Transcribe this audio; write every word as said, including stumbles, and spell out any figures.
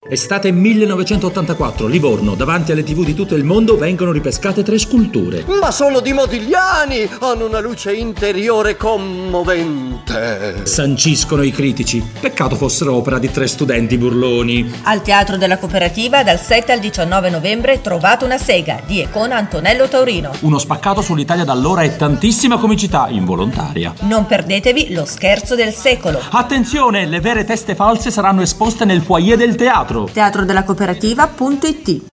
Estate millenovecentottantaquattro, Livorno. Davanti alle tivù di tutto il mondo vengono ripescate tre sculture. Ma sono di Modigliani! Hanno una luce interiore commovente. Sanciscono i critici. Peccato fossero opera di tre studenti burloni. Al Teatro della Cooperativa dal sette al diciannove novembre Trovate una sega di Econa Antonello Taurino. Uno spaccato sull'Italia d'allora e tantissima comicità involontaria. Non perdetevi lo scherzo del secolo. Attenzione, le vere teste false saranno esposte nel foyer del teatro. teatro della cooperativa punto it.